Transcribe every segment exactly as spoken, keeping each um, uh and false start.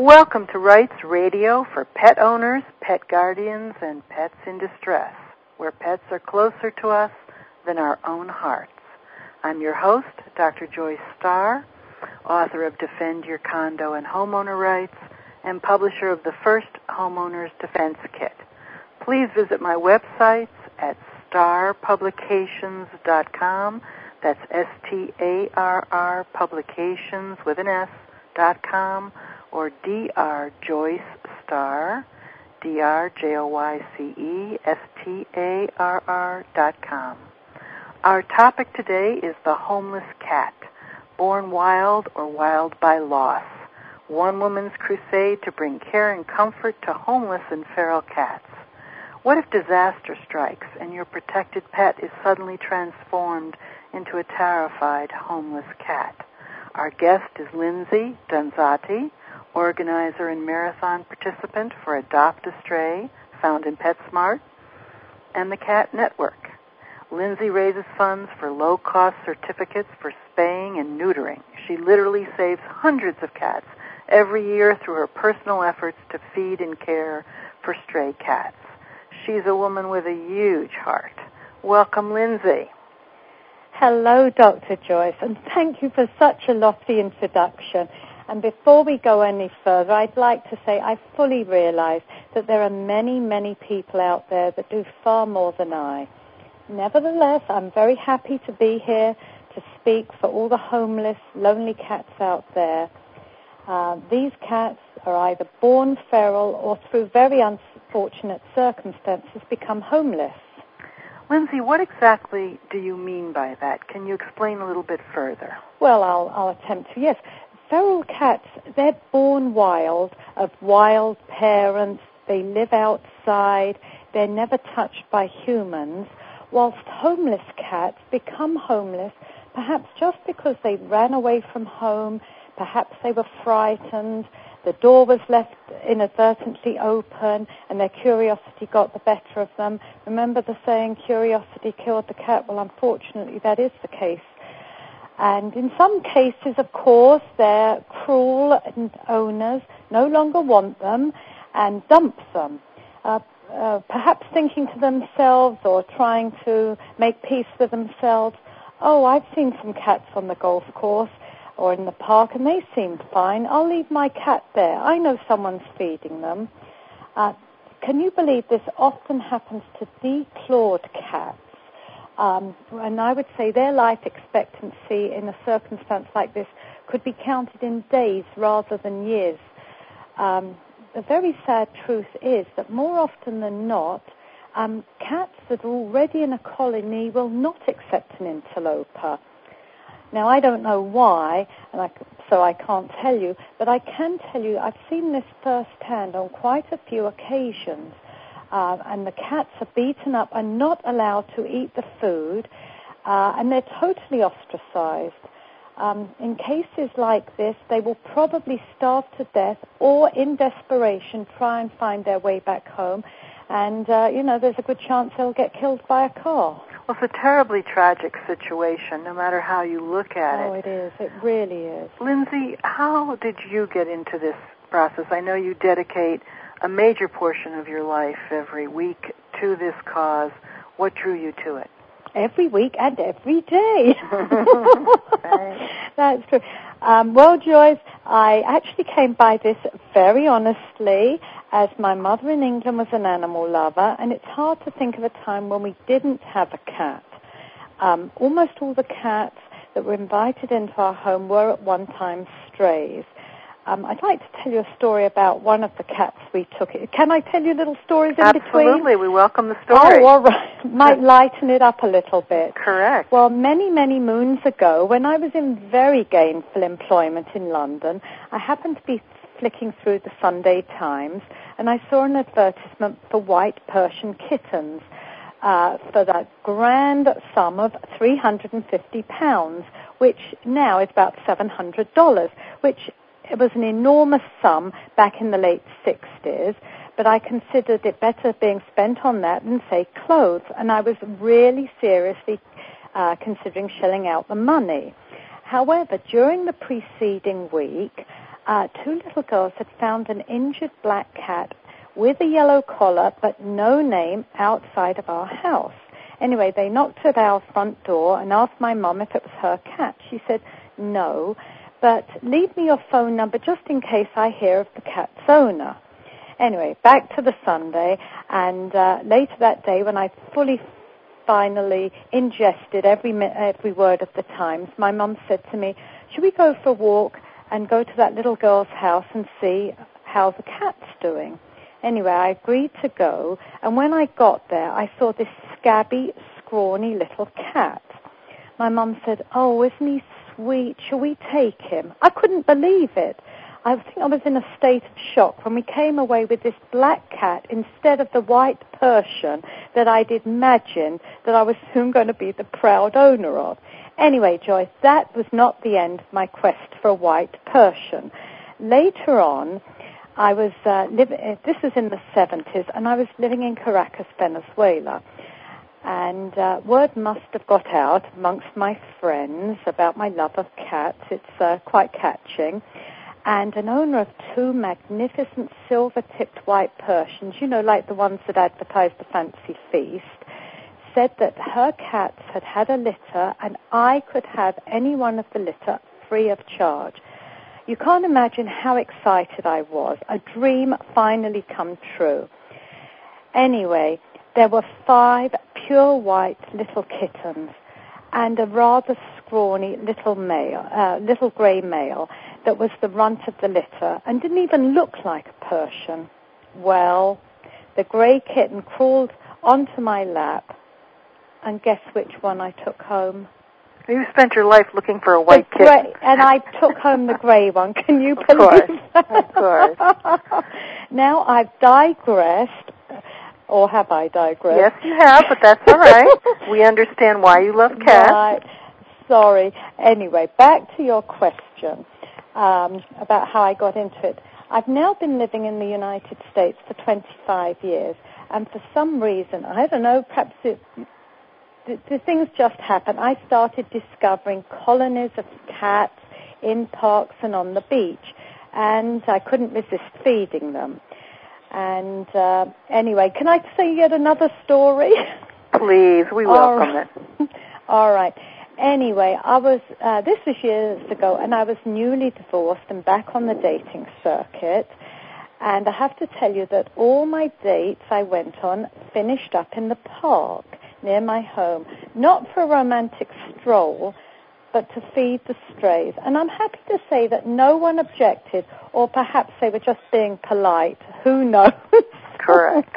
Welcome to Rights Radio for pet owners, pet guardians, and pets in distress, where pets are closer to us than our own hearts. I'm your host, Doctor Joyce Starr, author of Defend Your Condo and Homeowner Rights, and publisher of the first Homeowners Defense Kit. Please visit my websites at star publications dot com. That's S T A R R publications with an S, dot com, or Doctor Joyce Starr, D R J O Y C E S T A R R dot com. Our topic today is the homeless cat, born wild or wild by loss. One woman's crusade to bring care and comfort to homeless and feral cats. What if disaster strikes and your protected pet is suddenly transformed into a terrified homeless cat? Our guest is Lindsay Donzati, organizer and marathon participant for Adopt a Stray, found in PetSmart, and the Cat Network. Lindsay raises funds for low-cost certificates for spaying and neutering. She literally saves hundreds of cats every year through her personal efforts to feed and care for stray cats. She's a woman with a huge heart. Welcome, Lindsay. Hello, Doctor Joyce, and thank you for such a lofty introduction. And before we go any further, I'd like to say I fully realize that there are many, many people out there that do far more than I. Nevertheless, I'm very happy to be here to speak for all the homeless, lonely cats out there. Uh, these cats are either born feral or through very unfortunate circumstances become homeless. Lindsay, what exactly do you mean by that? Can you explain a little bit further? Well, I'll, I'll attempt to, yes. Feral cats, they're born wild, of wild parents. They live outside. They're never touched by humans, whilst homeless cats become homeless perhaps just because they ran away from home. Perhaps they were frightened, the door was left inadvertently open, and their curiosity got the better of them. Remember the saying, curiosity killed the cat? Well, unfortunately, that is the case. And in some cases, of course, their cruel owners no longer want them and dump them, uh, uh, perhaps thinking to themselves or trying to make peace with themselves, oh, I've seen some cats on the golf course or in the park, and they seemed fine. I'll leave my cat there. I know someone's feeding them. Uh, can you believe this often happens to declawed cats? Um, and I would say their life expectancy in a circumstance like this could be counted in days rather than years. Um, the very sad truth is that more often than not, um, cats that are already in a colony will not accept an interloper. Now, I don't know why, and I, so I can't tell you, but I can tell you I've seen this firsthand on quite a few occasions, uh, and the cats are beaten up and not allowed to eat the food, uh, and they're totally ostracized. Um, in cases like this, they will probably starve to death or, in desperation, try and find their way back home, and, uh, you know, there's a good chance they'll get killed by a car. Well, it's a terribly tragic situation, no matter how you look at oh, it. Oh, it is. It really is. Lindsay, how did you get into this process? I know you dedicate a major portion of your life every week to this cause. What drew you to it? Every week and every day. Right. That's true. Um, well, Joyce, I actually came by this very honestly, as my mother in England was an animal lover, and it's hard to think of a time when we didn't have a cat. Um, almost all the cats that were invited into our home were at one time strays. Um, I'd like to tell you a story about one of the cats we took. Can I tell you little stories in Absolutely. between? Absolutely. We welcome the story. Oh, all right. Might lighten it up a little bit. Correct. Well, many, many moons ago, when I was in very gainful employment in London, I happened to be flicking through the Sunday Times, and I saw an advertisement for white Persian kittens uh, for that grand sum of three hundred fifty pounds, which now is about seven hundred dollars, which it was an enormous sum back in the late sixties, but I considered it better being spent on that than, say, clothes, and I was really seriously uh, considering shelling out the money. However, during the preceding week, uh, two little girls had found an injured black cat with a yellow collar but no name outside of our house. Anyway, they knocked at our front door and asked my mum if it was her cat. She said, no, but leave me your phone number just in case I hear of the cat's owner. Anyway, back to the Sunday, and uh, later that day when I fully, finally ingested every every word of the Times, my mum said to me, should we go for a walk and go to that little girl's house and see how the cat's doing? Anyway, I agreed to go, and when I got there, I saw this scabby, scrawny little cat. My mum said, oh, isn't he sweet? Shall we take him? I couldn't believe it. I think I was in a state of shock when we came away with this black cat instead of the white Persian that I'd imagined that I was soon going to be the proud owner of. Anyway, Joyce, that was not the end of my quest for a white Persian. Later on, I was uh, living, this was in the seventies, and I was living in Caracas, Venezuela. And uh, word must have got out amongst my friends about my love of cats. It's uh, quite catching. And an owner of two magnificent silver-tipped white Persians, you know, like the ones that advertise the fancy feast, said that her cats had had a litter and I could have any one of the litter free of charge. You can't imagine how excited I was. A dream finally come true. Anyway, there were five pure white little kittens and a rather scrawny little male, uh, little grey male that was the runt of the litter and didn't even look like a Persian. Well, the grey kitten crawled onto my lap, and guess which one I took home? You spent your life looking for a white the kitten. Gray, and I took home the grey one. Can you of believe course, that? Of course. Now I've digressed, or have I digressed? Yes, you have, but that's all right. We understand why you love cats. Right. Sorry. Anyway, back to your question um, about how I got into it. I've now been living in the United States for twenty-five years, and for some reason, I don't know, perhaps it, the, the things just happen. I started discovering colonies of cats in parks and on the beach, and I couldn't resist feeding them. And uh, anyway, can I say yet another story? Please, we welcome right. it. All right. Anyway, I was, uh, this was years ago, and I was newly divorced and back on the dating circuit. And I have to tell you that all my dates I went on finished up in the park near my home, not for a romantic stroll, but to feed the strays. And I'm happy to say that no one objected, or perhaps they were just being polite. Who knows? Correct.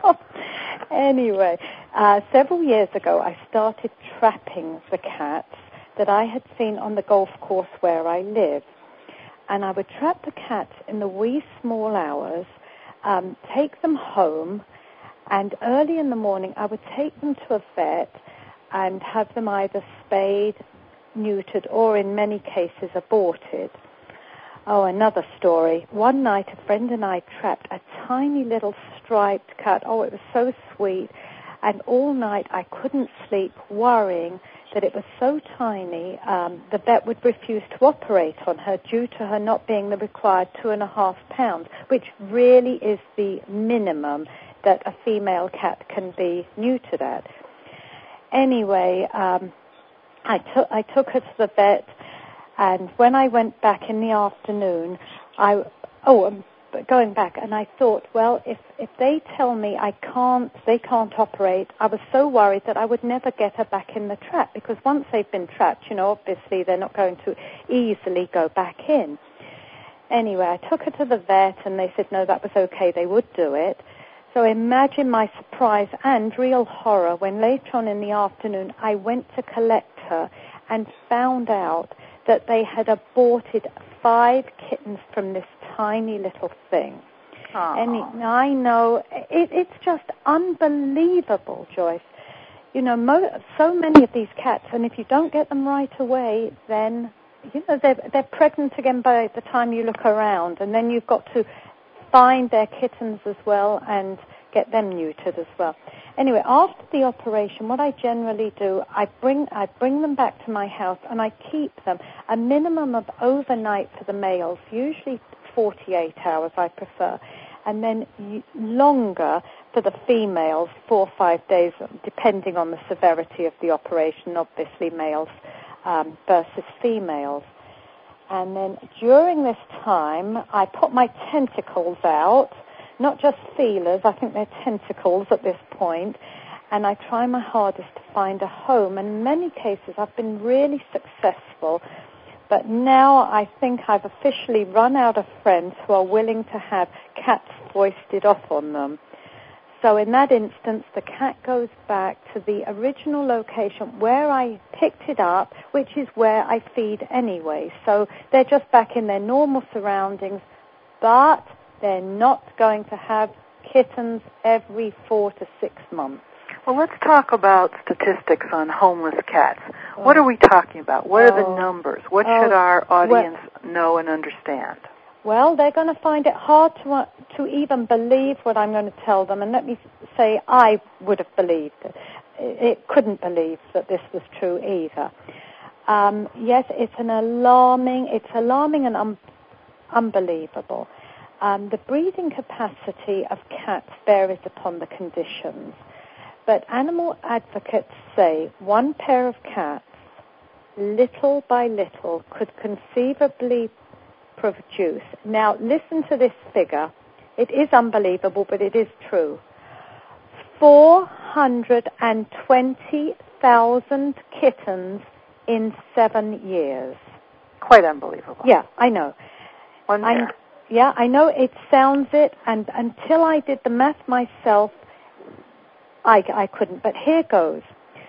Anyway, uh, several years ago, I started trapping the cats that I had seen on the golf course where I live. And I would trap the cats in the wee small hours, um, take them home, and early in the morning I would take them to a vet and have them either spayed, neutered, or in many cases aborted. Oh, another story. One night a friend and I trapped a tiny little striped cat. Oh, it was so sweet. And all night I couldn't sleep, worrying that it was so tiny, um, the vet would refuse to operate on her due to her not being the required two and a half pounds, which really is the minimum that a female cat can be neutered at. Anyway, um, I took I took her to the vet, and when I went back in the afternoon, I oh, um, going back, and I thought, well, if if they tell me I can't, they can't operate, I was so worried that I would never get her back in the trap, because once they've been trapped, you know, obviously they're not going to easily go back in. Anyway, I took her to the vet, and they said no, that was okay, they would do it. So imagine my surprise and real horror when later on in the afternoon I went to collect her and found out that they had aborted five kittens from this tiny little thing. Aww. And it, I know, it, it's just unbelievable, Joyce. You know, mo- so many of these cats, and if you don't get them right away, then, you know, they're, they're pregnant again by the time you look around, and then you've got to find their kittens as well and get them neutered as well. Anyway, after the operation, what I generally do, I bring I bring them back to my house and I keep them a minimum of overnight for the males, usually forty-eight hours I prefer, and then longer for the females, four or five days, depending on the severity of the operation, obviously males um, versus females. And then during this time, I put my tentacles out, not just feelers, I think they're tentacles at this point, and I try my hardest to find a home. And in many cases, I've been really successful, but now I think I've officially run out of friends who are willing to have cats foisted off on them. So in that instance, the cat goes back to the original location where I picked it up, which is where I feed anyway. So they're just back in their normal surroundings, but they're not going to have kittens every four to six months. Well, let's talk about statistics on homeless cats. Oh. What are we talking about? What oh. are the numbers? What oh. should our audience well, know and understand? Well, they're going to find it hard to uh, to even believe what I'm going to tell them. And let me say, I would have believed it. It couldn't believe that this was true either. Um, yes, it's an alarming, it's alarming and un- unbelievable. Um, the breeding capacity of cats varies upon the conditions. But animal advocates say one pair of cats, little by little, could conceivably produce. Now, listen to this figure. It is unbelievable, but it is true. four hundred twenty thousand kittens in seven years. Quite unbelievable. Yeah, I know. One pair. Yeah, I know it sounds it, and until I did the math myself, I, I couldn't. But here goes.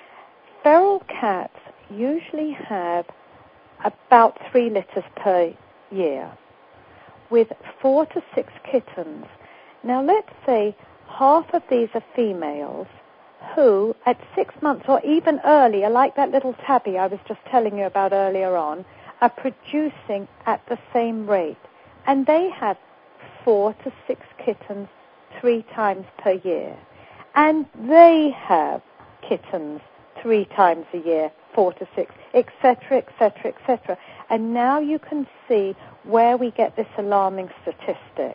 Feral cats usually have about three litters per year, with four to six kittens. Now, let's say half of these are females who, at six months or even earlier, like that little tabby I was just telling you about earlier on, are producing at the same rate. And they have four to six kittens three times per year. And they have kittens three times a year, four to six, et cetera, et cetera, et cetera. And now you can see where we get this alarming statistic.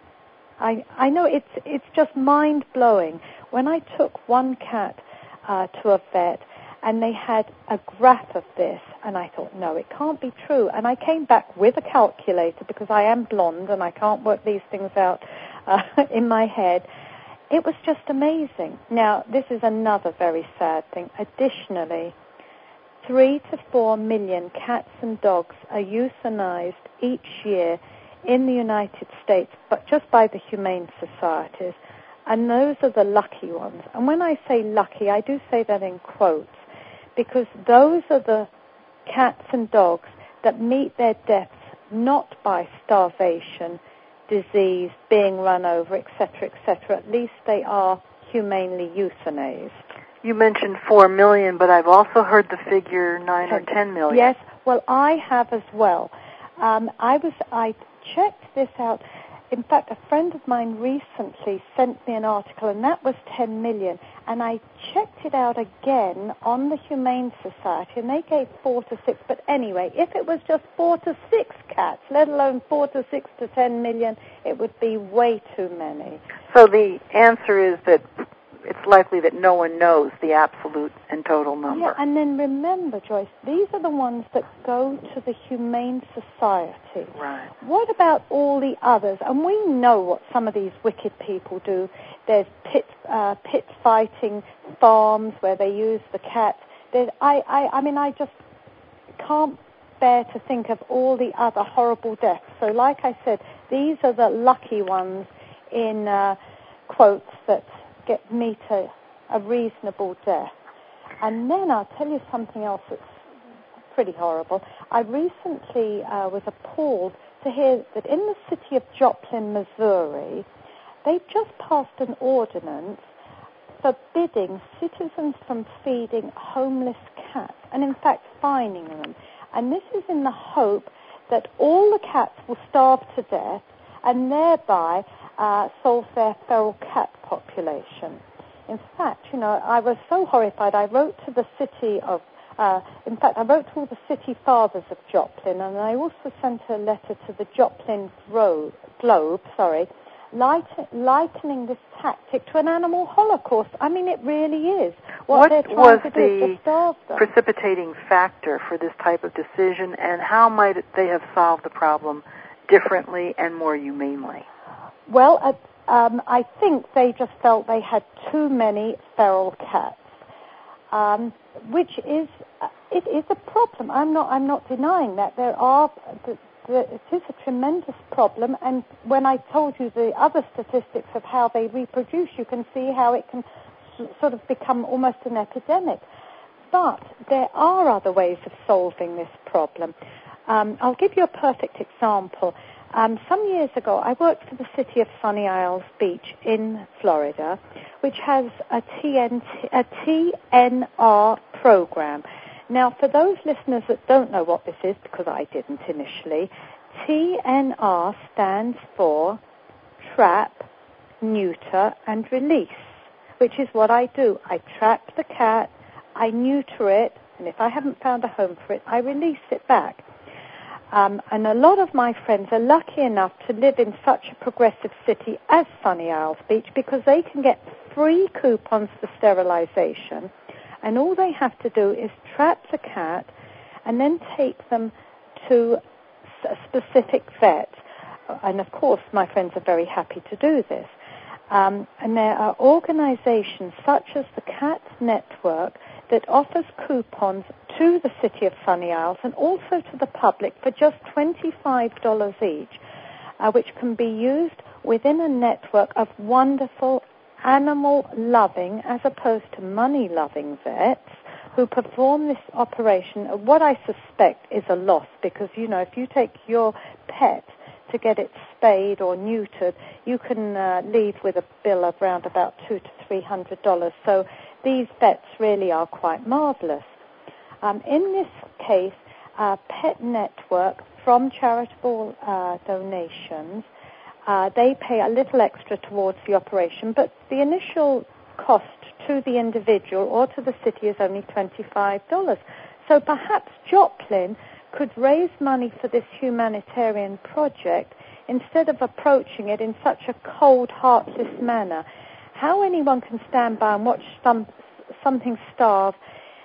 I, I know it's it's just mind-blowing. When I took one cat uh, to a vet, and they had a graph of this, and I thought, no, it can't be true. And I came back with a calculator because I am blonde and I can't work these things out uh, in my head. It was just amazing. Now, this is another very sad thing. Additionally, three to four million cats and dogs are euthanized each year in the United States, but just by the humane societies. And those are the lucky ones. And when I say lucky, I do say that in quotes, because those are the cats and dogs that meet their deaths not by starvation, disease, being run over, et cetera, et cetera. At least they are humanely euthanized. You mentioned four million, but I've also heard the figure nine ten, or ten million. Yes, well, I have as well. Um, I was I checked this out. In fact, a friend of mine recently sent me an article, and that was ten million. And I checked it out again on the Humane Society, and they gave four to six. But anyway, if it was just four to six cats, let alone four to six to ten million, it would be way too many. So the answer is that it's likely that no one knows the absolute and total number. Yeah, and then remember, Joyce, these are the ones that go to the Humane Society. Right. What about all the others? And we know what some of these wicked people do. There's pit uh, pit fighting farms where they use the cats. There's, I, I, I mean, I just can't bear to think of all the other horrible deaths. So like I said, these are the lucky ones in uh, quotes that get meet a, a reasonable death. And then I'll tell you something else that's pretty horrible. I recently uh, was appalled to hear that in the city of Joplin, Missouri, they've just passed an ordinance forbidding citizens from feeding homeless cats, and in fact fining them. And this is in the hope that all the cats will starve to death and thereby uh, solve their feral cat population. In fact, you know, I was so horrified, I wrote to the city of, uh, in fact, I wrote to all the city fathers of Joplin, and I also sent a letter to the Joplin Gro- Globe, sorry, liken- likening this tactic to an animal holocaust. I mean, it really is. What, what they're trying was to do is the to starve them. precipitating factor for this type of decision, and how might they have solved the problem differently and more humanely? Well, uh, um, I think they just felt they had too many feral cats, um, which is uh, it is a problem. I'm not I'm not denying that there are the, the, it is a tremendous problem. And when I told you the other statistics of how they reproduce, you can see how it can s- sort of become almost an epidemic. But there are other ways of solving this problem. Um, I'll give you a perfect example. Um, some years ago, I worked for the city of Sunny Isles Beach in Florida, which has a, T N T, a T N R program. Now, for those listeners that don't know what this is, because I didn't initially, T N R stands for Trap, Neuter, and Release, which is what I do. I trap the cat, I neuter it, and if I haven't found a home for it, I release it back. Um, and a lot of my friends are lucky enough to live in such a progressive city as Sunny Isles Beach because they can get free coupons for sterilization, and all they have to do is trap the cat and then take them to a specific vet. And, of course, my friends are very happy to do this. Um, and there are organizations such as the Cats Network that offers coupons to the city of Sunny Isles and also to the public for just twenty-five dollars each, uh, which can be used within a network of wonderful animal-loving as opposed to money-loving vets who perform this operation. What I suspect is a loss because, you know, if you take your pet to get it spayed or neutered, you can uh, leave with a bill of around about two to three hundred dollars. So these vets really are quite marvelous. Um, in this case, uh, Pet Network, from charitable uh, donations, uh, they pay a little extra towards the operation, but the initial cost to the individual or to the city is only twenty-five dollars. So perhaps Joplin could raise money for this humanitarian project instead of approaching it in such a cold, heartless manner. How anyone can stand by and watch some, something starve,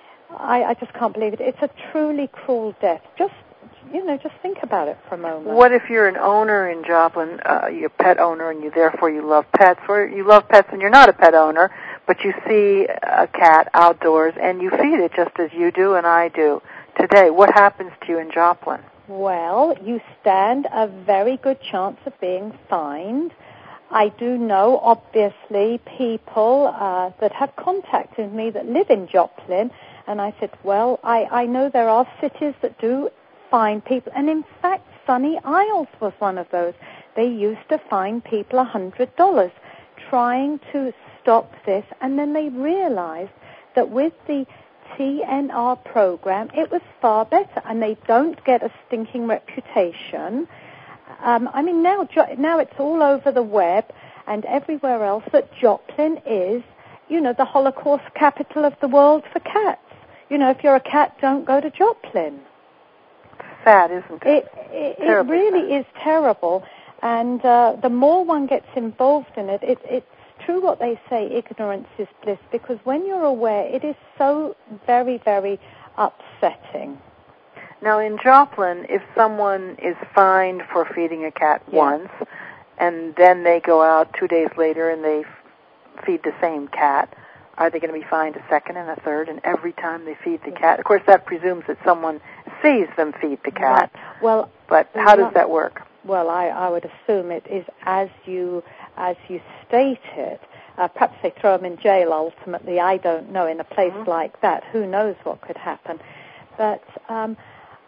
I, I just can't believe it. It's a truly cruel death. Just, you know, just think about it for a moment. What if you're an owner in Joplin, uh, you're a pet owner, and you therefore you love pets, or you love pets and you're not a pet owner, but you see a cat outdoors and you feed it just as you do and I do today? What happens to you in Joplin? Well, you stand a very good chance of being fined. I do know, obviously, people uh, that have contacted me that live in Joplin, and I said, well, I, I know there are cities that do fine people, and in fact, Sunny Isles was one of those. They used to fine people one hundred dollars trying to stop this, and then they realized that with the T N R program, it was far better, and they don't get a stinking reputation. Um, I mean, now now it's all over the web and everywhere else that Joplin is, you know, the Holocaust capital of the world for cats. You know, if you're a cat, don't go to Joplin. Sad, isn't it? It, it, it really sad. is terrible, and uh, the more one gets involved in it, it, it's true what they say, ignorance is bliss, because when you're aware, it is so very, very upsetting. Now, in Joplin, if someone is fined for feeding a cat yeah. once, and then they go out two days later and they f- feed the same cat, are they going to be fined a second and a third, and every time they feed the cat? Of course, that presumes that someone sees them feed the cat. Right. Well, but how does that work? Well, I, I would assume it is as you as you state it. Uh, perhaps they throw them in jail ultimately. I don't know. In a place mm-hmm. like that, who knows what could happen? But um,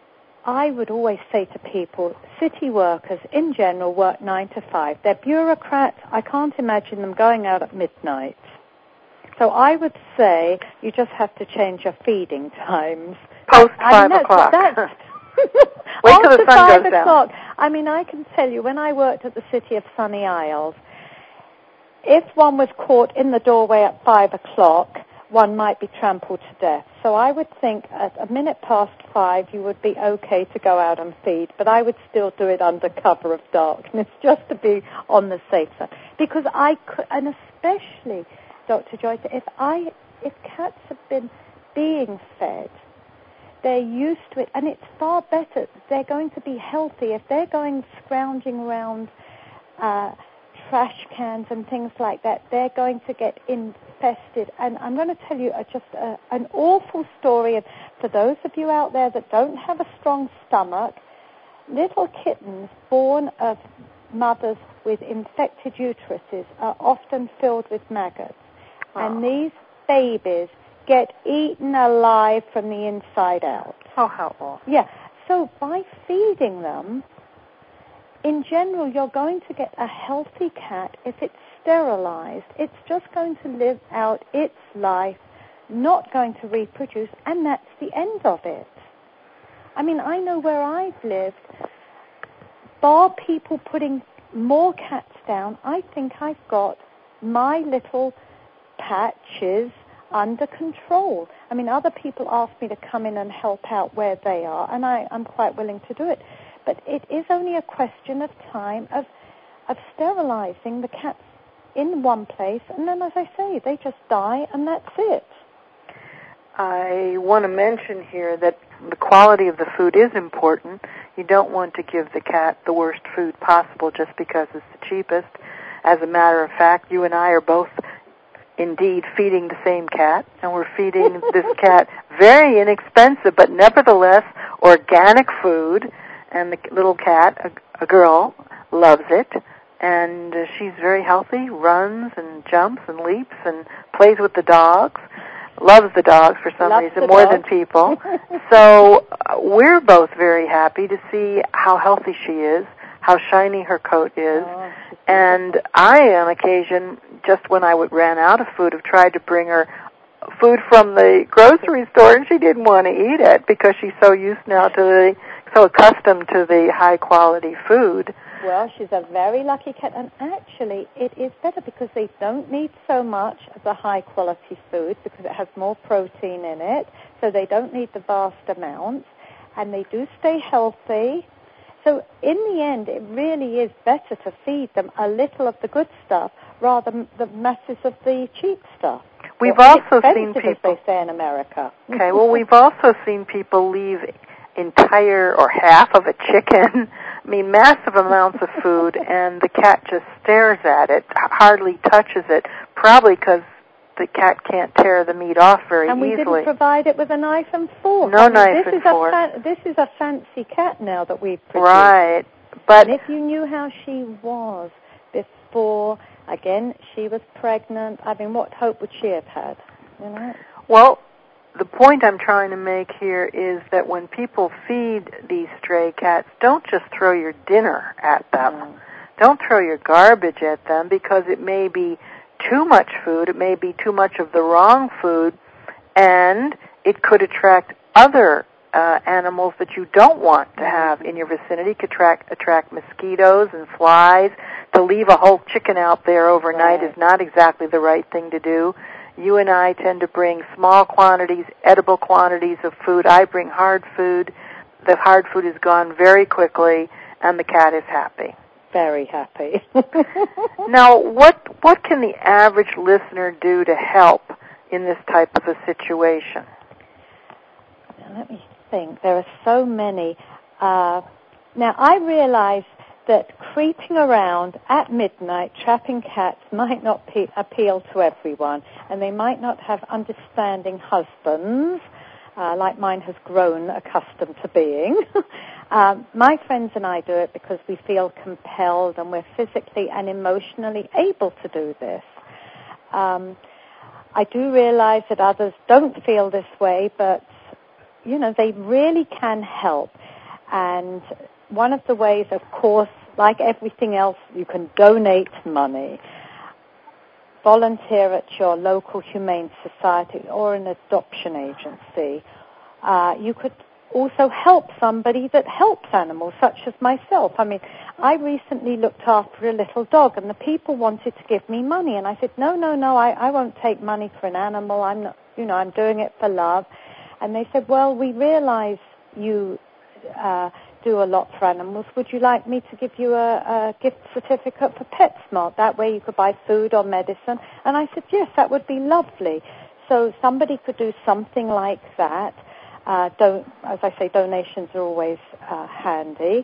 I would always say to people, city workers in general work nine to five. They're bureaucrats. I can't imagine them going out at midnight. So I would say you just have to change your feeding times. Post I five mean, that's, o'clock. That's Wait till the sun five goes o'clock. down. I mean, I can tell you, when I worked at the city of Sunny Isles, if one was caught in the doorway at five o'clock, one might be trampled to death. So I would think at a minute past five you would be okay to go out and feed, but I would still do it under cover of darkness just to be on the safe side. Because I could, and especially, Doctor Joyce, if I, if cats have been being fed, they're used to it, and it's far better. They're going to be healthy. If they're going scrounging around uh, trash cans and things like that, they're going to get infested. And I'm going to tell you a, just a, an awful story. And for those of you out there that don't have a strong stomach, little kittens born of mothers with infected uteruses are often filled with maggots. Oh. And these babies get eaten alive from the inside out. Oh, how awful. Yeah. So by feeding them, in general, you're going to get a healthy cat. If it's sterilized, it's just going to live out its life, not going to reproduce, and that's the end of it. I mean, I know where I've lived, bar people putting more cats down, I think I've got my little patches under control. I mean, other people ask me to come in and help out where they are, and I, I'm quite willing to do it. But it is only a question of time of of sterilizing the cats in one place, and then, as I say, they just die, and that's it. I want to mention here that the quality of the food is important. You don't want to give the cat the worst food possible just because it's the cheapest. As a matter of fact, you and I are both indeed feeding the same cat, and we're feeding this cat very inexpensive, but nevertheless organic food, and the little cat, a, a girl, loves it, and uh, she's very healthy, runs and jumps and leaps and plays with the dogs, loves the dogs for some loves reason more than people. So uh, we're both very happy to see how healthy she is, how shiny her coat is, oh, and I, on occasion, just when I would ran out of food, have tried to bring her food from the grocery store, and she didn't want to eat it because she's so used now to the, so accustomed to the high-quality food. Well, she's a very lucky cat, and actually it is better because they don't need so much of the high-quality food because it has more protein in it, so they don't need the vast amounts, and they do stay healthy. So in the end, it really is better to feed them a little of the good stuff rather than the masses of the cheap stuff. We've or also seen people, as they say in America. Okay, well, we've also seen people leave entire or half of a chicken, I mean, massive amounts of food, and the cat just stares at it, hardly touches it, probably because the cat can't tear the meat off very and we easily. didn't provide it with a knife and fork. No I mean, knife this and is fork. A fa- this is a fancy cat now that we've produced. Right. But and if you knew how she was before, again, she was pregnant, I mean, what hope would she have had? You know? Well, the point I'm trying to make here is that when people feed these stray cats, don't just throw your dinner at them. Mm. Don't throw your garbage at them because it may be too much food, it may be too much of the wrong food, and it could attract other uh, animals that you don't want to have in your vicinity. It could attract, attract mosquitoes and flies. To leave a whole chicken out there overnight right. is not exactly the right thing to do. You and I tend to bring small quantities, edible quantities of food. I bring hard food. The hard food is gone very quickly, and the cat is happy. Very happy. Now, what what can the average listener do to help in this type of a situation? Now, let me think. There are so many. Uh, now, I realize that creeping around at midnight trapping cats might not pe- appeal to everyone, and they might not have understanding husbands, uh, like mine has grown accustomed to being. um, my friends and I do it because we feel compelled and we're physically and emotionally able to do this. Um, I do realize that others don't feel this way, but, you know, they really can help. And one of the ways, of course, like everything else, you can donate money, volunteer at your local humane society or an adoption agency. Uh, you could also help somebody that helps animals, such as myself. I mean, I recently looked after a little dog, and the people wanted to give me money, and I said, no, no, no, I, I won't take money for an animal. I'm not, you know, I'm doing it for love. And they said, well, we realize you uh, do a lot for animals. Would you like me to give you a, a gift certificate for PetSmart? That way you could buy food or medicine. And I said, yes, that would be lovely. So somebody could do something like that. Uh, don't, as I say, donations are always uh, handy.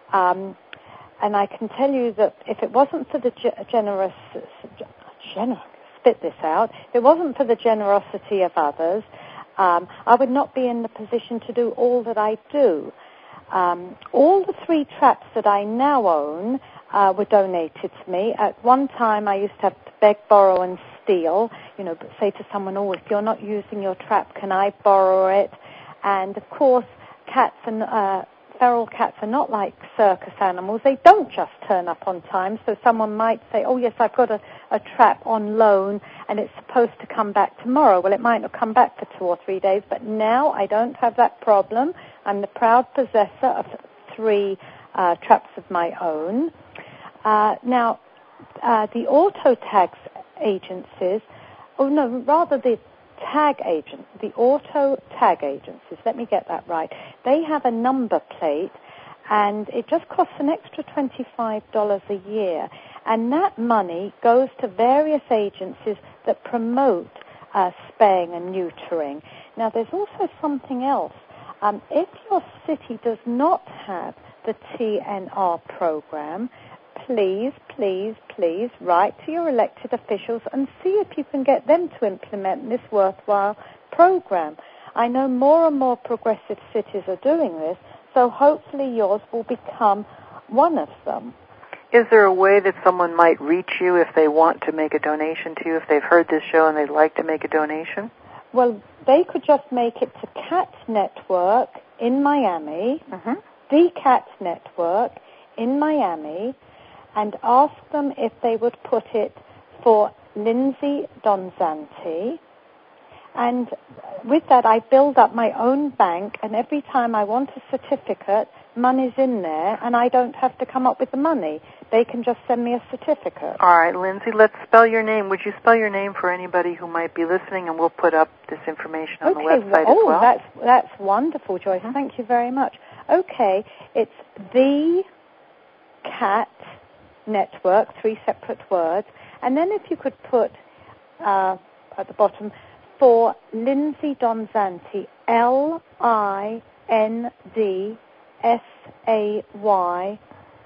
Um, and I can tell you that if it wasn't for the ge- generous, generous, spit this out, if it wasn't for the generosity of others, um, I would not be in the position to do all that I do. Um, all the three traps that I now own uh, were donated to me. At one time, I used to have to beg, borrow, and steal. You know, say to someone, oh, if you're not using your trap, can I borrow it? And, of course, cats and uh, feral cats are not like circus animals. They don't just turn up on time. So someone might say, oh, yes, I've got a, a trap on loan, and it's supposed to come back tomorrow. Well, it might not come back for two or three days, but now I don't have that problem. I'm the proud possessor of three uh, traps of my own. Uh, now, uh, the auto tags agencies, oh, no, rather the tag agent, the auto tag agencies, let me get that right. They have a number plate, and it just costs an extra twenty-five dollars a year. And that money goes to various agencies that promote uh, spaying and neutering. Now, there's also something else. Um, if your city does not have the T N R program, please, please, please write to your elected officials and see if you can get them to implement this worthwhile program. I know more and more progressive cities are doing this, so hopefully yours will become one of them. Is there a way that someone might reach you if they want to make a donation to you, if they've heard this show and they'd like to make a donation? Well, they could just make it to Cat Network in Miami, mm-hmm. the Cat Network in Miami, and ask them if they would put it for Lindsay Donzanti. And with that, I build up my own bank, and every time I want a certificate, money's in there, and I don't have to come up with the money. They can just send me a certificate. All right, Lindsay, let's spell your name. Would you spell your name for anybody who might be listening, and we'll put up this information on okay, the website well, as well? Oh, that's, that's wonderful, Joyce. Mm-hmm. Thank you very much. Okay, it's the Cat Network, three separate words. And then if you could put uh, at the bottom, for Lindsay Donzanti, L I N D S A Y,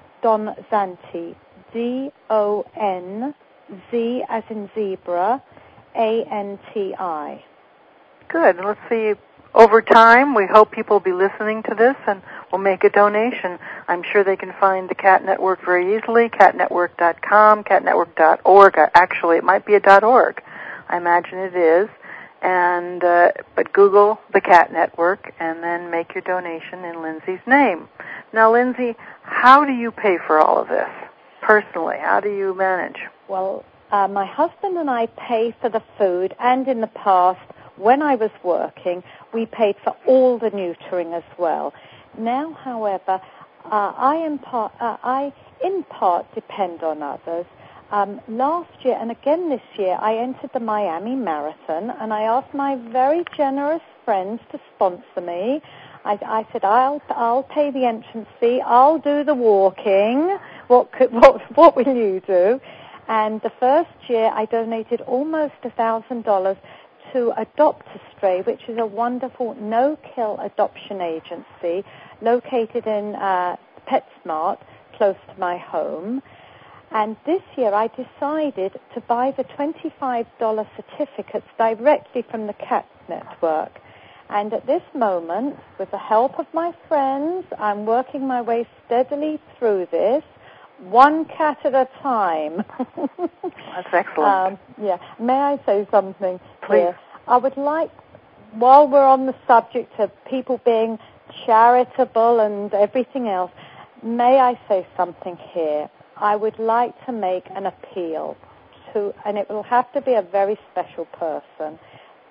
Donzanti, D O N Z as in zebra, A N T I. Good. Let's see. Over time, we hope people will be listening to this and will make a donation. I'm sure they can find the Cat Network very easily, cat network dot com, cat network dot org. Actually, it might be a .org. I imagine it is. And uh, but Google the Cat Network and then make your donation in Lindsay's name. Now, Lindsay, how do you pay for all of this personally? How do you manage? Well, uh, my husband and I pay for the food, and in the past, when I was working, we paid for all the neutering as well. Now, however, uh, I, in part, uh, I in part depend on others. Um, last year, and again this year, I entered the Miami Marathon, and I asked my very generous friends to sponsor me. I, I said, I'll I'll pay the entrance fee, I'll do the walking. What could, what what will you do? And the first year, I donated almost a thousand dollars to Adopt a Stray, which is a wonderful no-kill adoption agency located in uh, PetSmart, close to my home. And this year I decided to buy the twenty-five dollars certificates directly from the Cat Network. And at this moment, with the help of my friends, I'm working my way steadily through this, one cat at a time. That's excellent. Um, yeah. May I say something Please. Here? I would like, while we're on the subject of people being charitable and everything else, may I say something here? I would like to make an appeal to, and it will have to be a very special person,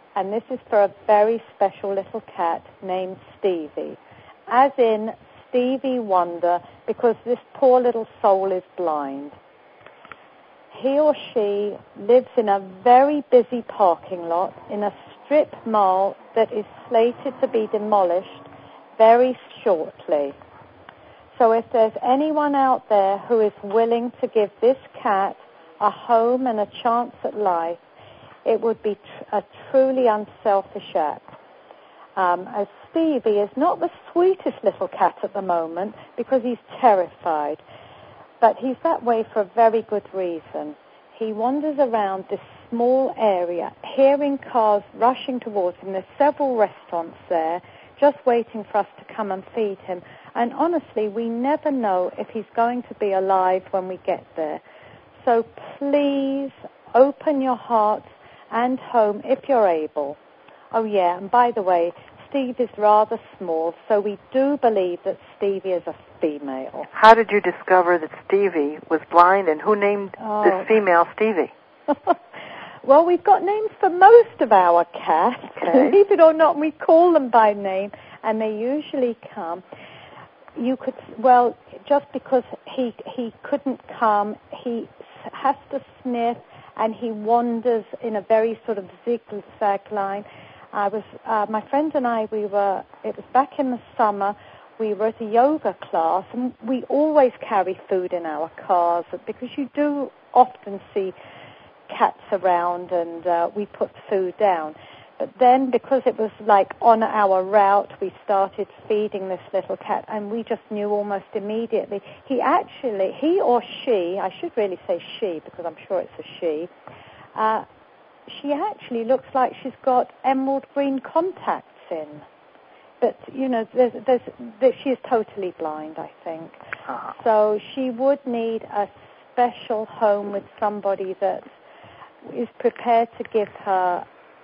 and this is for a very special little cat named Stevie, as in Stevie Wonder, because this poor little soul is blind. He or she lives in a very busy parking lot in a strip mall that is slated to be demolished very shortly. So if there's anyone out there who is willing to give this cat a home and a chance at life, it would be tr- a truly unselfish act. Um, as Stevie is not the sweetest little cat at the moment because he's terrified, but he's that way for a very good reason. He wanders around this small area, hearing cars rushing towards him. There's several restaurants there, just waiting for us to come and feed him. And honestly, we never know if he's going to be alive when we get there. So please open your hearts and home if you're able. Oh, yeah, and by the way, Steve is rather small, so we do believe that Stevie is a female. How did you discover that Stevie was blind, and who named oh. this female Stevie? Well, we've got names for most of our cats, okay. Believe it or not, we call them by name, and they usually come. You could, well, just because he he couldn't come, he has to sniff, and he wanders in a very sort of zigzag line. I was, uh, my friend and I, we were, it was back in the summer, we were at a yoga class, and we always carry food in our cars, because you do often see cats around, and uh, we put food down. But then, because it was like on our route, we started feeding this little cat, and we just knew almost immediately. He actually, he or she, I should really say she, because I'm sure it's a she, uh, she actually looks like she's got emerald green contacts in. But, you know, there's, there's, there's, she is totally blind, I think. Uh-huh. So she would need a special home with somebody that is prepared to give her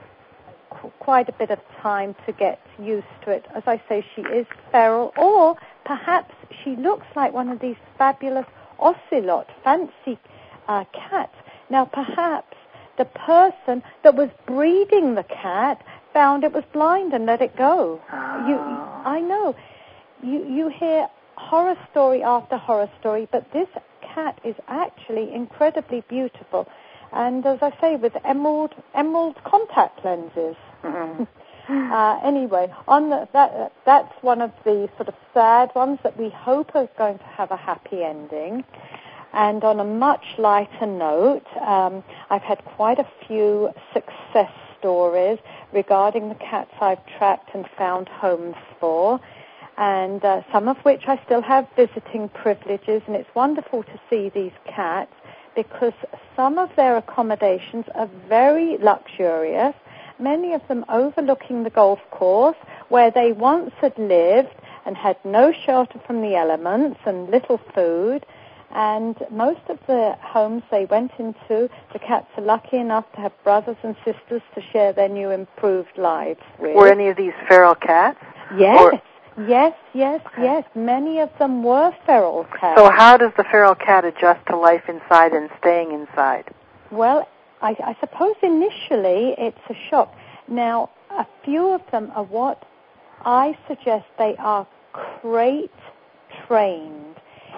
qu- quite a bit of time to get used to it. As I say, she is feral, or perhaps she looks like one of these fabulous ocelot, fancy uh, cats. Now, perhaps the person that was breeding the cat found it was blind and let it go. Oh. You, I know. You, you hear horror story after horror story, but this cat is actually incredibly beautiful. And as I say, with emerald emerald contact lenses. Mm-hmm. uh, anyway, on the, that that's one of the sort of sad ones that we hope are going to have a happy ending. And on a much lighter note, um, I've had quite a few success stories regarding the cats I've tracked and found homes for, and uh, some of which I still have visiting privileges, and it's wonderful to see these cats because some of their accommodations are very luxurious, many of them overlooking the golf course where they once had lived and had no shelter from the elements and little food. And most of the homes they went into, the cats are lucky enough to have brothers and sisters to share their new improved lives with. Were any of these feral cats? Yes, or... yes, yes, okay. yes. Many of them were feral cats. So how does the feral cat adjust to life inside and staying inside? Well, I, I suppose initially it's a shock. Now, a few of them are what I suggest they are crate trained.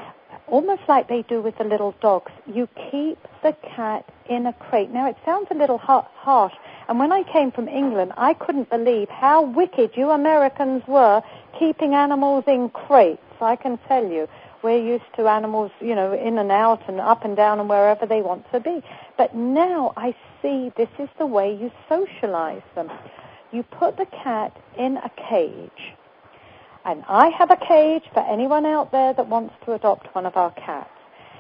Almost like they do with the little dogs. You keep the cat in a crate. Now, it sounds a little ha- harsh, and when I came from England, I couldn't believe how wicked you Americans were keeping animals in crates. I can tell you, we're used to animals, you know, in and out and up and down and wherever they want to be. But now I see this is the way you socialize them. You put the cat in a cage. And I have a cage for anyone out there that wants to adopt one of our cats.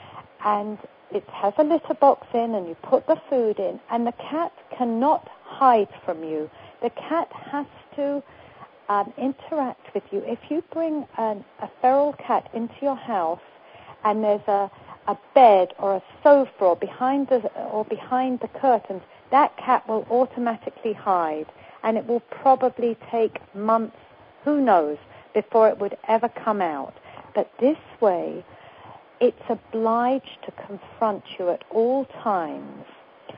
And it has a litter box in, and you put the food in, and the cat cannot hide from you. The cat has to um, interact with you. If you bring an, a feral cat into your house, and there's a, a bed or a sofa or behind the or behind the curtains, that cat will automatically hide, and it will probably take months, who knows, before it would ever come out. But this way, it's obliged to confront you at all times.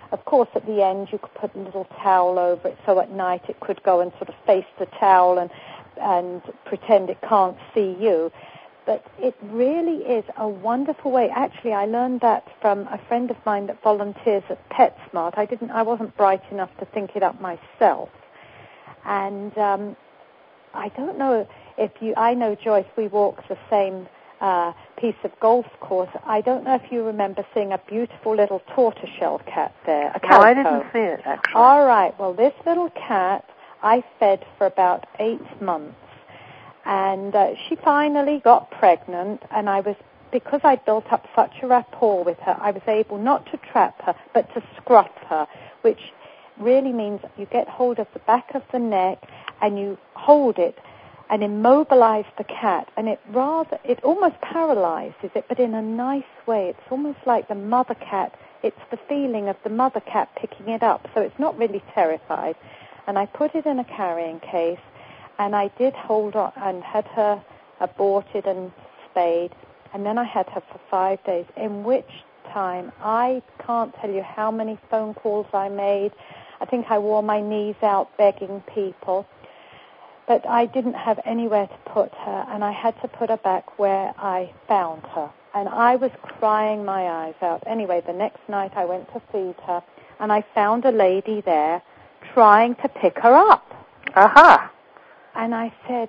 of course, at the end, you could put a little towel over it so at night it could go and sort of face the towel and, and pretend it can't see you. But it really is a wonderful way. Actually, I learned that from a friend of mine that volunteers at PetSmart. I didn't, I wasn't bright enough to think it up myself. And um, I don't know if you, I know, Joyce, we walk the same uh, piece of golf course. I don't know if you remember seeing a beautiful little tortoiseshell cat there. A no, I didn't see it, actually. All right. Well, this little cat I fed for about eight months. And uh, she finally got pregnant, and I was, because I built up such a rapport with her, I was able not to trap her, but to scruff her, which really means you get hold of the back of the neck and you hold it and immobilize the cat, and it rather, it almost paralyzes it, but in a nice way. It's almost like the mother cat, it's the feeling of the mother cat picking it up, so it's not really terrified. And I put it in a carrying case, and I did hold on and had her aborted and spayed, and then I had her for five days, in which time I can't tell you how many phone calls I made. I think I wore my knees out begging people. But I didn't have anywhere to put her, and I had to put her back where I found her. And I was crying my eyes out. Anyway, the next night I went to feed her, and I found a lady there trying to pick her up. Aha. And I said,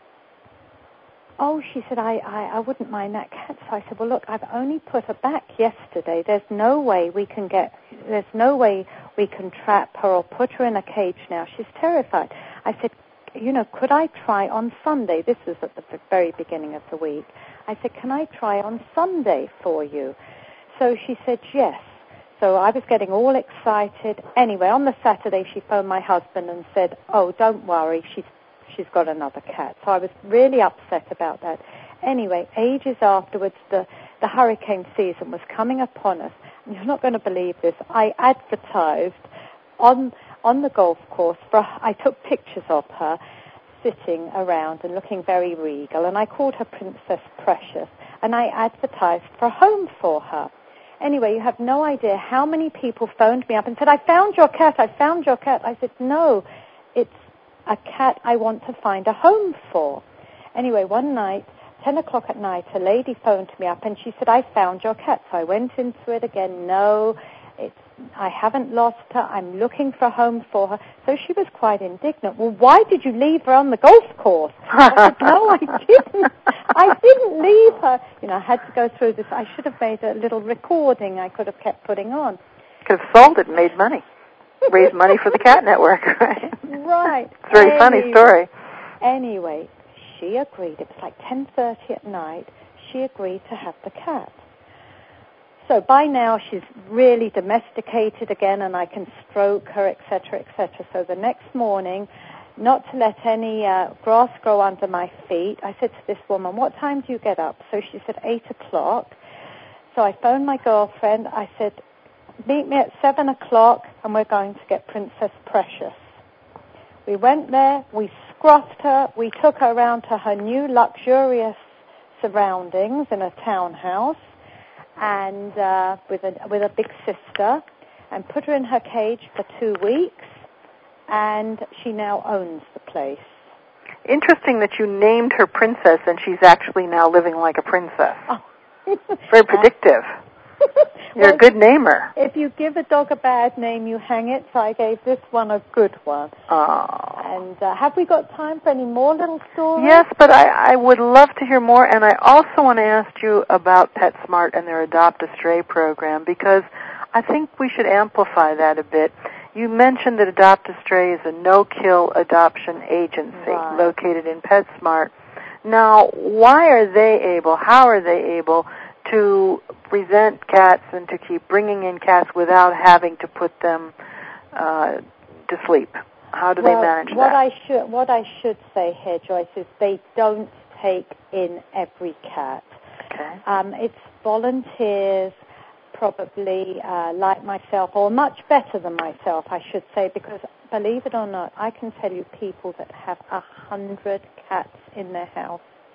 oh, she said, I, I, I wouldn't mind that cat. So I said, well, look, I've only put her back yesterday. There's no way we can get, there's no way we can trap her or put her in a cage now. She's terrified. I said, you know, could I try on Sunday? This was at the very beginning of the week. I said, can I try on Sunday for you? So she said, yes. So I was getting all excited. Anyway, on the Saturday, she phoned my husband and said, oh, don't worry, she's she's got another cat. So I was really upset about that. Anyway, ages afterwards, the, the hurricane season was coming upon us. And you're not going to believe this. I advertised on on the golf course. For, I took pictures of her sitting around and looking very regal, and I called her Princess Precious, and I advertised for a home for her. Anyway, you have no idea how many people phoned me up and said, I found your cat, I found your cat. I said, no, it's a cat I want to find a home for. Anyway, one night, ten o'clock at night, a lady phoned me up and she said, I found your cat. So I went into it again. No, it's, I haven't lost her. I'm looking for a home for her. So she was quite indignant. Well, why did you leave her on the golf course? I said, no, I didn't. I didn't leave her. You know, I had to go through this. I should have made a little recording I could have kept putting on. Could have sold it and made money. Raise money for the Cat Network, right? Right. It's a very anyway, funny story. Anyway, she agreed. It was like ten thirty at night. She agreed to have the cat. So by now she's really domesticated again, and I can stroke her, et cetera, et cetera. So the next morning, not to let any uh, grass grow under my feet, I said to this woman, what time do you get up? So she said, eight o'clock. So I phoned my girlfriend. I said, meet me at seven o'clock, and we're going to get Princess Precious. We went there, we scruffed her, we took her around to her new luxurious surroundings in a townhouse, and uh, with a with a big sister, and put her in her cage for two weeks, and she now owns the place. Interesting that you named her Princess, and she's actually now living like a princess. Oh. Very predictive. You're Well, a good namer. If you give a dog a bad name, you hang it, so I gave this one a good one. Oh. And uh, have we got time for any more little stories? Yes, but I, I would love to hear more, and I also want to ask you about PetSmart and their Adopt a Stray program, because I think we should amplify that a bit. You mentioned that Adopt a Stray is a no-kill adoption agency right. located in PetSmart. Now, why are they able, how are they able to present cats and to keep bringing in cats without having to put them uh, to sleep? How do well, they manage what that? I should, what I should say here, Joyce, is they don't take in every cat. Okay. Um, it's volunteers, probably uh, like myself, or much better than myself, I should say, because believe it or not, I can tell you people that have a hundred cats in their house.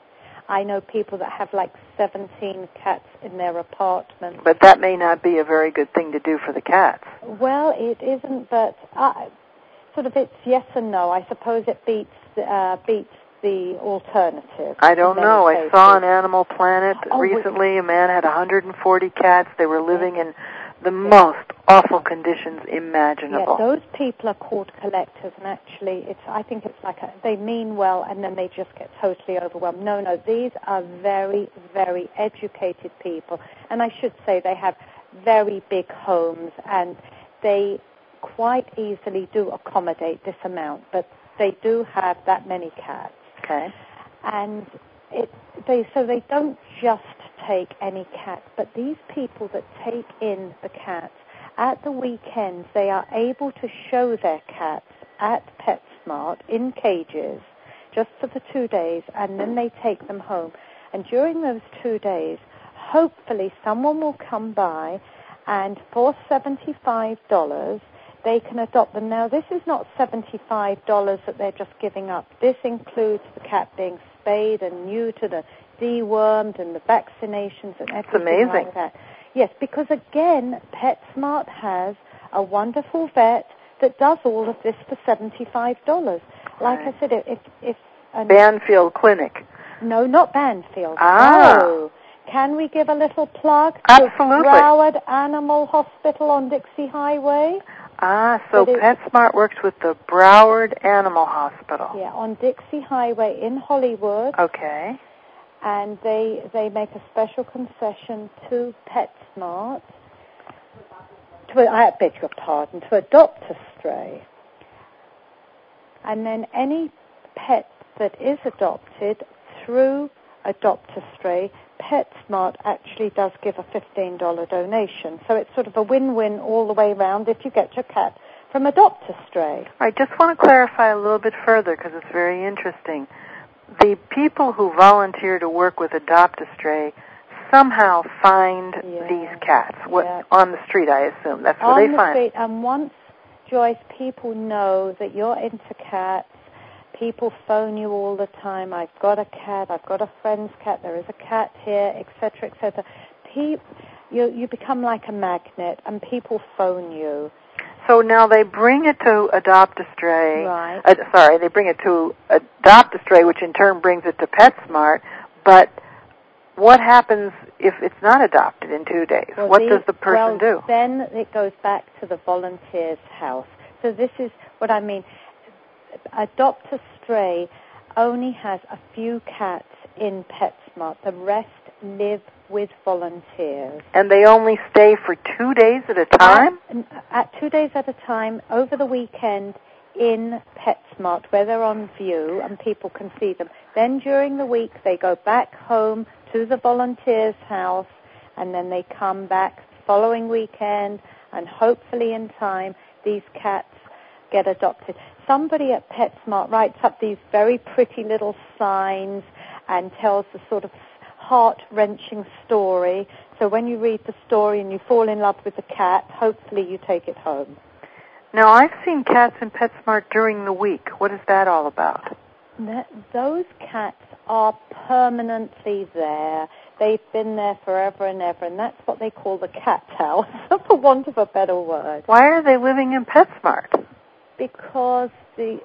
I know people that have like seventeen cats in their apartment. But that may not be a very good thing to do for the cats. Well, it isn't, but uh, sort of it's yes and no. I suppose it beats uh, beats the alternative. I don't know. Cases. I saw on Animal Planet oh, recently we, a man had one hundred forty cats. They were living in the most awful conditions imaginable. Yeah, those people are called collectors, and actually, it's I think it's like a, they mean well, and then they just get totally overwhelmed. No, no, these are very, very educated people, and I should say they have very big homes, and they quite easily do accommodate this amount, but they do have that many cats. Okay. And it, they so they don't just take any cat, but these people that take in the cats, at the weekends they are able to show their cats at PetSmart in cages just for the two days, and then they take them home. And during those two days, hopefully someone will come by, and for seventy-five dollars, they can adopt them. Now, this is not seventy-five dollars that they're just giving up. This includes the cat being spayed and neutered and dewormed and the vaccinations and everything amazing. like that. Yes, because again, PetSmart has a wonderful vet that does all of this for seventy-five dollars. Like right. I said, if... if an, Banfield Clinic. No, not Banfield. Ah. No. Can we give a little plug Absolutely. to Broward Animal Hospital on Dixie Highway? Ah, so PetSmart works with the Broward Animal Hospital. Yeah, on Dixie Highway in Hollywood. Okay. And they they make a special concession to PetSmart, to, I beg your pardon, to adopt a stray. And then any pet that is adopted through Adopt a Stray, PetSmart actually does give a fifteen dollars donation. So it's sort of a win-win all the way around if you get your cat from Adopt a Stray. I just want to clarify a little bit further because it's very interesting. The people who volunteer to work with Adopt a Stray somehow find yeah. these cats what, yeah. on the street, I assume. That's where on they the find street, and once, Joyce, people know that you're into cats, people phone you all the time. I've got a cat. I've got a friend's cat. There is a cat here, et cetera, et cetera. Pe- you, you become like a magnet, and people phone you. So now they bring it to Adopt a Stray. Right. Uh, sorry, they bring it to Adopt a Stray, which in turn brings it to PetSmart. But what happens if it's not adopted in two days? Well, what the, does the person well, do? Then it goes back to the volunteer's house. So this is what I mean. Adopt a Stray only has a few cats in PetSmart. The rest live with volunteers. And they only stay for two days at a time? At, at two days at a time, over the weekend, in PetSmart, where they're on view and people can see them. Then during the week, they go back home to the volunteer's house, and then they come back the following weekend, and hopefully in time, these cats get adopted. Somebody at PetSmart writes up these very pretty little signs and tells the sort of heart-wrenching story. So when you read the story and you fall in love with the cat, hopefully you take it home. Now, I've seen cats in PetSmart during the week. What is that all about? That, those cats are permanently there. They've been there forever and ever, and that's what they call the cat's house, for want of a better word. Why are they living in PetSmart? Because the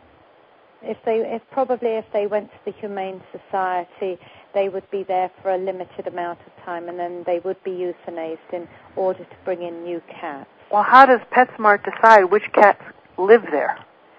if they if probably if they went to the Humane Society, they would be there for a limited amount of time, and then they would be euthanized in order to bring in new cats. Well, how does PetSmart decide which cats live there?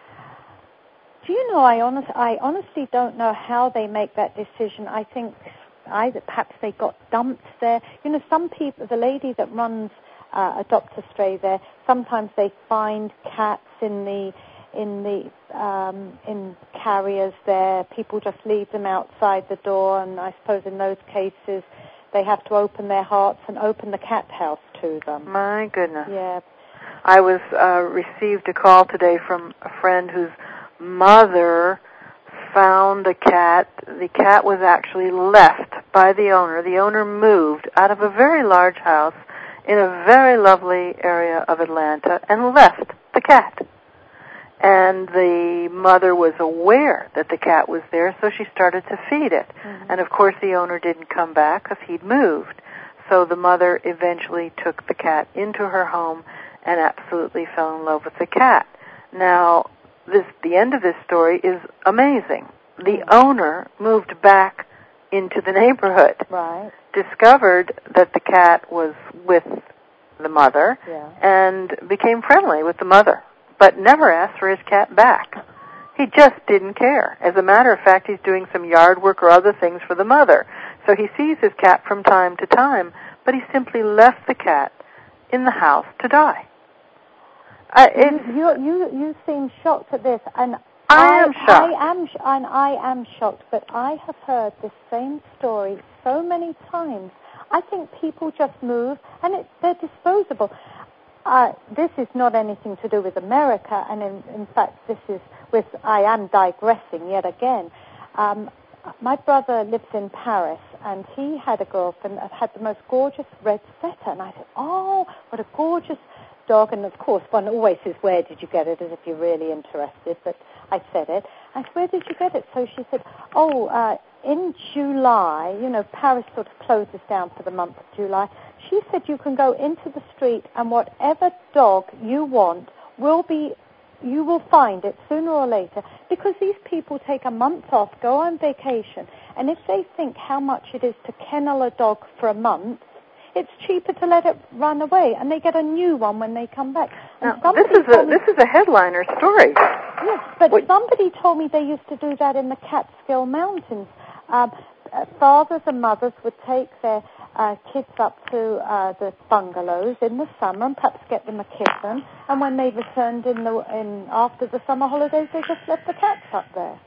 Do you know, I, honest, I honestly don't know how they make that decision. I think either perhaps they got dumped there. You know, some people, the lady that runs uh, Adopt a Stray there, sometimes they find cats in the in the um, in carriers there. People just leave them outside the door, and I suppose in those cases they have to open their hearts and open the cat house to them. My goodness. Yeah. I was uh, received a call today from a friend whose mother found a cat. The cat was actually left by the owner. The owner moved out of a very large house in a very lovely area of Atlanta and left the cat. And the mother was aware that the cat was there, so she started to feed it. Mm-hmm. And of course the owner didn't come back because he'd moved. So the mother eventually took the cat into her home and absolutely fell in love with the cat. Now, this, the end of this story is amazing. The mm-hmm. owner moved back into the neighborhood, right. discovered that the cat was with the mother, yeah. and became friendly with the mother, but never asked for his cat back. He just didn't care. As a matter of fact, he's doing some yard work or other things for the mother. So he sees his cat from time to time, but he simply left the cat in the house to die. Uh, you, you, you, you seem shocked at this, and I, I am shocked. I am, and I am shocked, but I have heard this same story so many times. I think people just move, and it, they're disposable. Uh, this is not anything to do with America, and in, in fact, this is with, I am digressing yet again. Um, my brother lives in Paris, and he had a girlfriend that had the most gorgeous red setter, and I said, oh, what a gorgeous dog, and of course, one always says, where did you get it, as if you're really interested, but I said it. I said, where did you get it? So she said, oh, uh, in July, you know, Paris sort of closes down for the month of July. She said you can go into the street and whatever dog you want will be, you will find it sooner or later, because these people take a month off, go on vacation, and if they think how much it is to kennel a dog for a month, it's cheaper to let it run away, and they get a new one when they come back. And now, this is a me, this is a headliner story. Yes, but Wait. somebody told me they used to do that in the Catskill Mountains. Um, uh, fathers and mothers would take their uh, kids up to uh, the bungalows in the summer and perhaps get them a kitten, and when they returned in the in after the summer holidays, they just left the cats up there.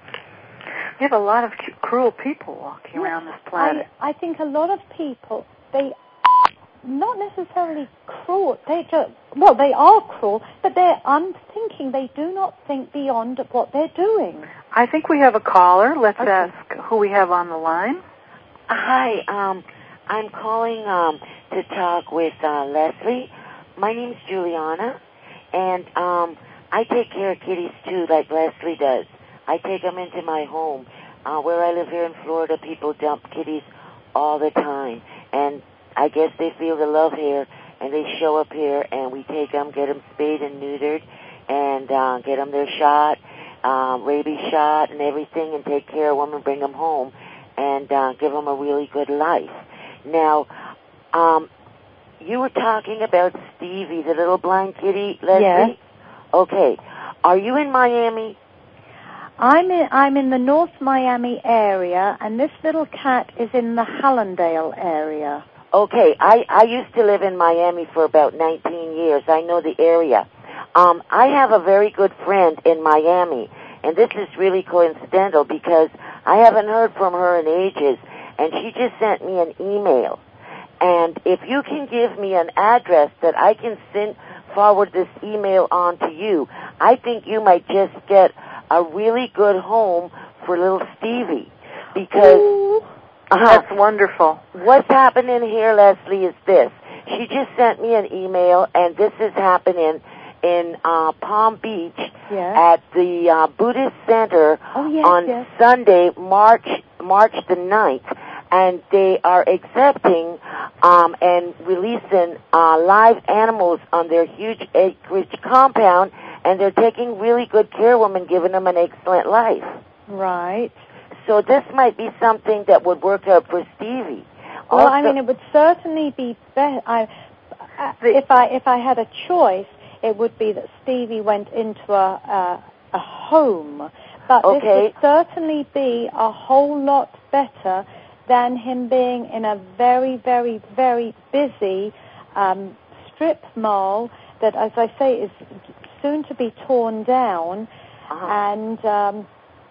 You have a lot of cruel people walking yes, around this planet. I, I think a lot of people, they not necessarily cruel. They just, well, they are cruel, but they're unthinking. They do not think beyond what they're doing. I think we have a caller. Let's okay. ask who we have on the line. Hi, um, I'm calling um, to talk with uh, Leslie. My name's Juliana, and um, I take care of kitties too, like Leslie does. I take them into my home. Uh, where I live here in Florida, people dump kitties all the time, and I guess they feel the love here, and they show up here, and we take them, get them spayed and neutered, and uh, get them their shot, um, rabies shot, and everything, and take care of them and bring them home, and uh, give them a really good life. Now, um, you were talking about Stevie, the little blind kitty, Leslie? Yes. Okay. Are you in Miami? I'm in, I'm in the North Miami area, and this little cat is in the Hallandale area. Okay, I, I used to live in Miami for about nineteen years. I know the area. Um, I have a very good friend in Miami, and this is really coincidental because I haven't heard from her in ages, and she just sent me an email. And if you can give me an address that I can send forward this email on to you, I think you might just get a really good home for little Stevie. Because Ooh, uh, that's wonderful. What's happening here, Leslie, is this. She just sent me an email, and this is happening in uh, Palm Beach yes. at the uh, Buddhist Center oh, yes, on yes. Sunday, March March the ninth. And they are accepting um, and releasing uh, live animals on their huge acreage compound, and they're taking really good care of them and giving them an excellent life. Right. So this might be something that would work out for Stevie. Well, Also, I mean, it would certainly be better. I, uh, if I if I had a choice, it would be that Stevie went into a a, a home. But okay. this would certainly be a whole lot better than him being in a very, very, very busy um, strip mall that, as I say, is soon to be torn down, uh-huh. and um,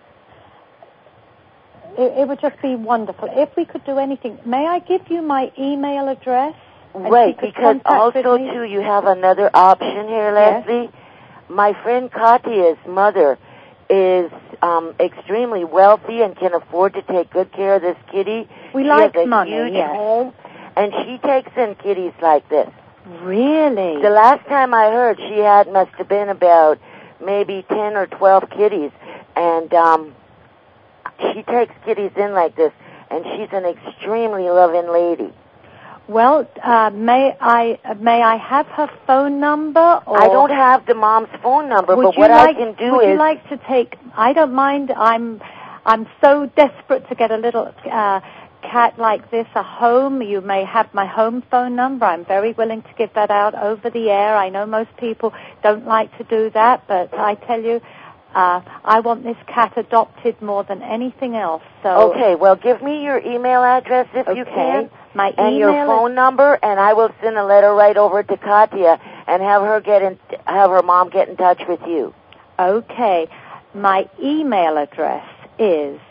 it, it would just be wonderful. If we could do anything, may I give you my email address? Right, because also, too, you have another option here, Leslie. Yes. My friend Katya's mother is um, extremely wealthy and can afford to take good care of this kitty. We she like has a money, huge yes. home, and she takes in kitties like this. Really? The last time I heard, she had must have been about maybe ten or twelve kitties, and um, she takes kitties in like this, and she's an extremely loving lady. Well, uh, may I may I have her phone number? Or I don't have the mom's phone number, would but you what like, I can do would is... Would you like to take... I don't mind. I'm I'm so desperate to get a little uh, cat like this a home. You may have my home phone number. I'm very willing to give that out over the air. I know most people don't like to do that, but I tell you, uh, I want this cat adopted more than anything else. So Okay, well, give me your email address if okay. you can. My and email your phone is, number, and I will send a letter right over to Katya and have her get in, have her mom get in touch with you. Okay, my email address is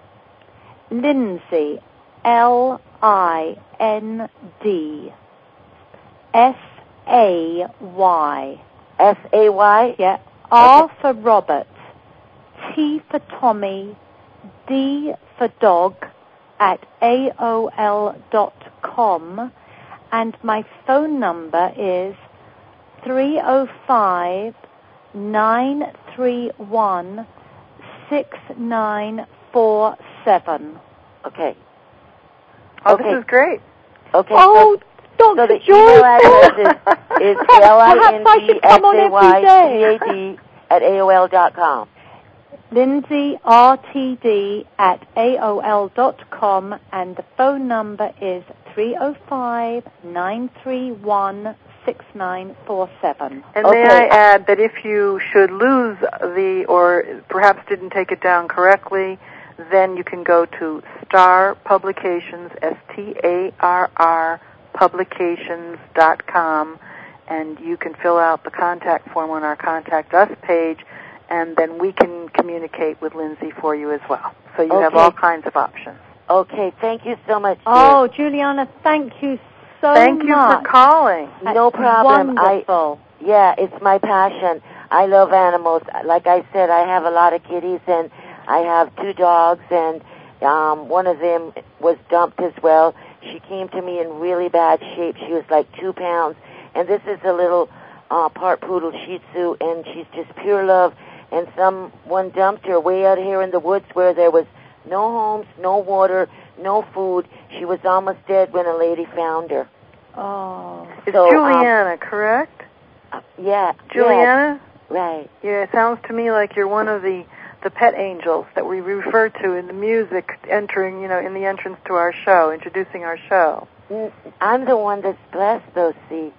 Lindsay, L I N D S A Y. S A Y? Yeah. R okay. for Robert, T for Tommy, D for dog, at A O L dot com, and my phone number is three oh five, nine three one, six nine four seven. Okay. Oh, okay. this is great. Okay. Oh, so, Doctor so the Joyce. email address is, is L I N D S A Y C A D at A O L dot com. Lindsay, R T D, at A O L dot com, and the phone number is three oh five, nine three one, six nine four seven. And okay. may I add that if you should lose the, or perhaps didn't take it down correctly, then you can go to Star Publications, S T A R R, publications dot com, and you can fill out the contact form on our Contact Us page, and then we can communicate with Lindsay for you as well. So you okay. have all kinds of options. Okay, thank you so much, dear. Oh, Juliana, thank you so thank you much. for calling. That's no problem. Wonderful. I, yeah, it's my passion. I love animals. Like I said, I have a lot of kitties, and I have two dogs, and um, one of them was dumped as well. She came to me in really bad shape. She was like two pounds, and this is a little uh, part poodle Shih Tzu, and she's just pure love. And someone dumped her way out here in the woods where there was no homes, no water, no food. She was almost dead when a lady found her. Oh. It's so, Juliana, um, correct? Uh, yeah. Juliana? Yeah, right. Yeah, it sounds to me like you're one of the, the pet angels that we refer to in the music entering, you know, in the entrance to our show, introducing our show. I'm the one that's blessed, though, see.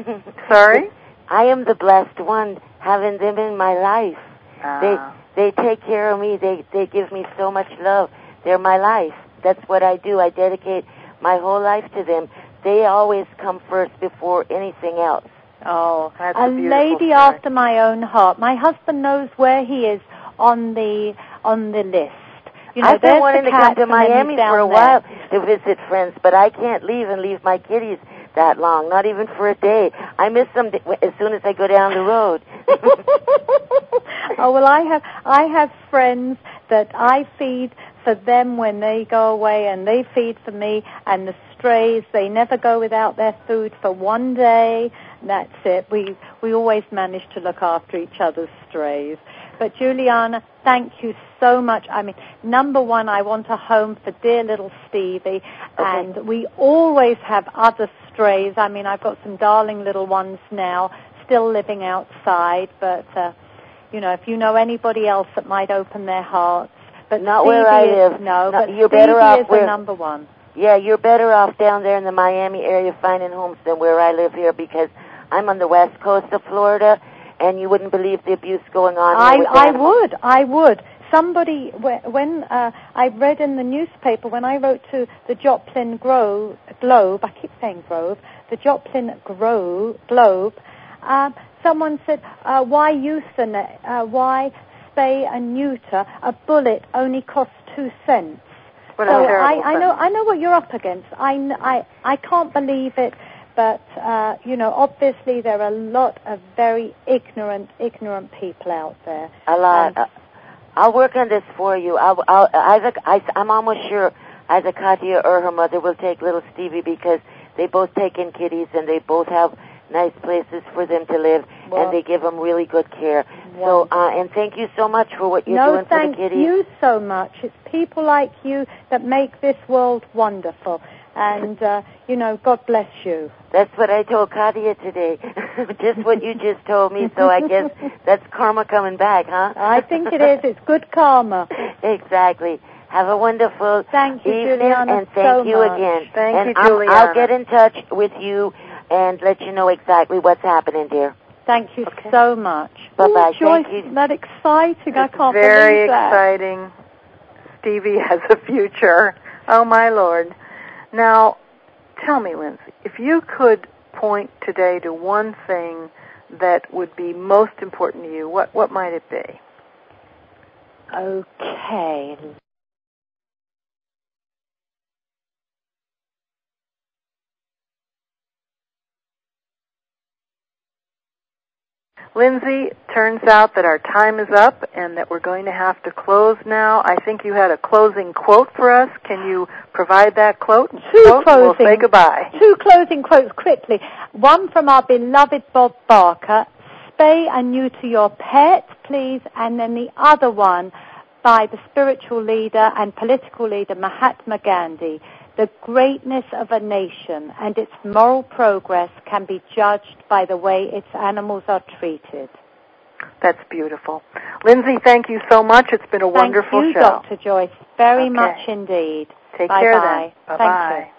Sorry? I am the blessed one, having them in my life. Ah. They they take care of me. They they give me so much love. They're my life. That's what I do. I dedicate my whole life to them. They always come first before anything else. Oh, that's a, a beautiful lady story. after my own heart. My husband knows where he is on the on the list. You know, I've been wanting to come to Miami for a there. while to visit friends, but I can't leave and leave my kitties that long, not even for a day. I miss them as soon as I go down the road. Oh, well, I have I have friends that I feed for them when they go away, and they feed for me, and the strays, they never go without their food for one day. That's it. We we always manage to look after each other's strays. But Juliana, thank you so much. I mean, number one, I want a home for dear little Stevie, okay. And we always have other strays. I mean, I've got some darling little ones now, still living outside, but, uh, you know, if you know anybody else that might open their hearts. But not Stevie where I is, live. No, no, but you're Stevie better off is where, the number one. Yeah, you're better off down there in the Miami area finding homes than where I live here, because I'm on the west coast of Florida, and you wouldn't believe the abuse going on I, here with I animals. would, I would. Somebody, when uh, I read in the newspaper, when I wrote to the Joplin Grove, Globe, I keep saying Grove, the Joplin Grove, Globe, uh, someone said, uh, why euthanize, uh, why spay and neuter? A bullet only costs two cents. What so a terrible I, I know, I know what you're up against. I, I, I can't believe it. But, uh, you know, obviously there are a lot of very ignorant, ignorant people out there. A lot. Um, I'll work on this for you. I'll, I'll, either, I, I'm almost sure either Katya or her mother will take little Stevie, because they both take in kitties and they both have nice places for them to live, well, and they give them really good care. So, uh, and thank you so much for what you're no, doing for the kitties. No, thank you so much. It's people like you that make this world wonderful. And, uh, you know, God bless you. That's what I told Katia today. Just what you just told me, so I guess that's karma coming back, huh? I think it is. It's good karma. Exactly. Have a wonderful thank you, evening, Juliana, and thank so you much. again. Thank and you, I'll, Juliana. I'll get in touch with you and let you know exactly what's happening, dear. Thank you okay. so much. Bye-bye. Ooh, Joyce, thank you. Isn't that exciting? It's I can't very believe that. exciting. Stevie has a future. Oh, my Lord. Now, tell me, Lindsay, if you could point today to one thing that would be most important to you, what, what might it be? Okay. Lindsay, turns out that our time is up and that we're going to have to close now. I think you had a closing quote for us. Can you provide that quote? Two quote closing, we'll say goodbye. Two closing quotes quickly. One from our beloved Bob Barker, spay and neuter your pet, please. And then the other one by the spiritual leader and political leader Mahatma Gandhi. The greatness of a nation and its moral progress can be judged by the way its animals are treated. That's beautiful. Lindsay, thank you so much. It's been a thank wonderful you, show. Doctor Joyce, very okay. much indeed. Take Bye-bye. care then. Bye-bye. Thank you.